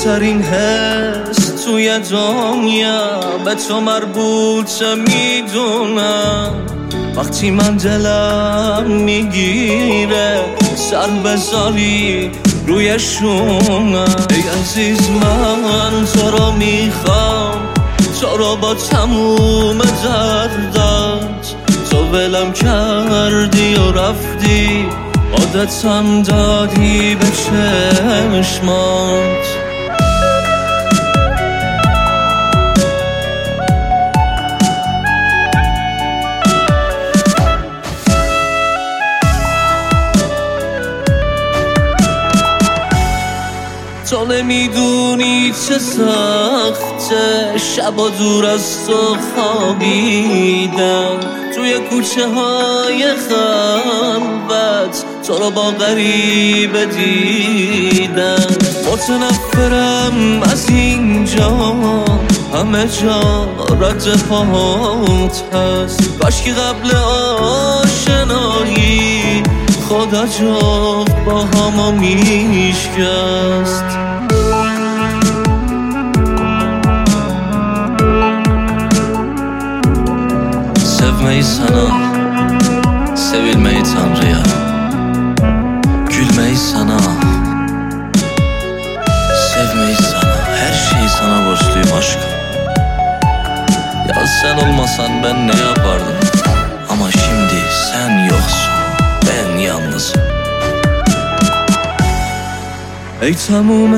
بهترین حس توی دنیا به تو مربوطه میدونم. وقتی من دلم میگیره سر بذاری روی شونم. ای عزیز من تو رو میخوام، تو رو با تموم دردت. تو ولم کردی و رفتی، عادتم دادی به چشمات. تو نمیدونی چه سخته شبا دور از تو خوابیدم، توی کوچه های خلوت تو رو با غریبه دیدم. متنفرم از اینجا، همه جا رد پاهات هست. کاشکی قبل آشنایی خدا جفت با همو میشکست. Sevmeyi sana, sevilmeyi Tanrı'ya, gülmeyi sana, sevmeyi sana, her şeyi sana borçluyum aşkım. Ya sen olmasan ben ne yapardım? Ama şimdi sen yoksun, ben yalnızım. ای تموم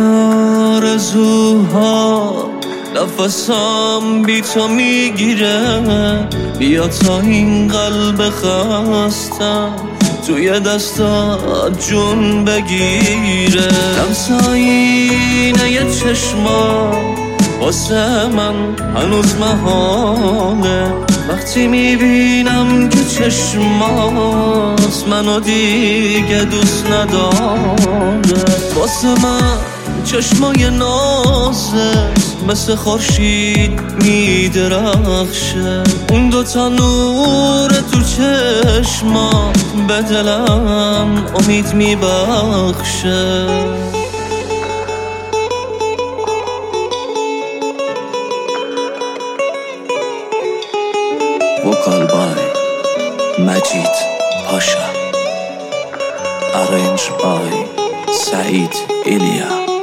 آرزوها، نفسم بی تو میگیره. بیا تا این قلب خستم توی دستات جون بگیره. لمساینه چشما واسه من هنوز محاله. وقتی میبینم که چشمات منو دیگه دوست نداره. واسه من چشمای نازت مثل خورشید میدرخشه. اون دوتا نور تو چشمات به دلم امید میبخشه. Vocal by Majid Pasha, arranged by Said Ilya.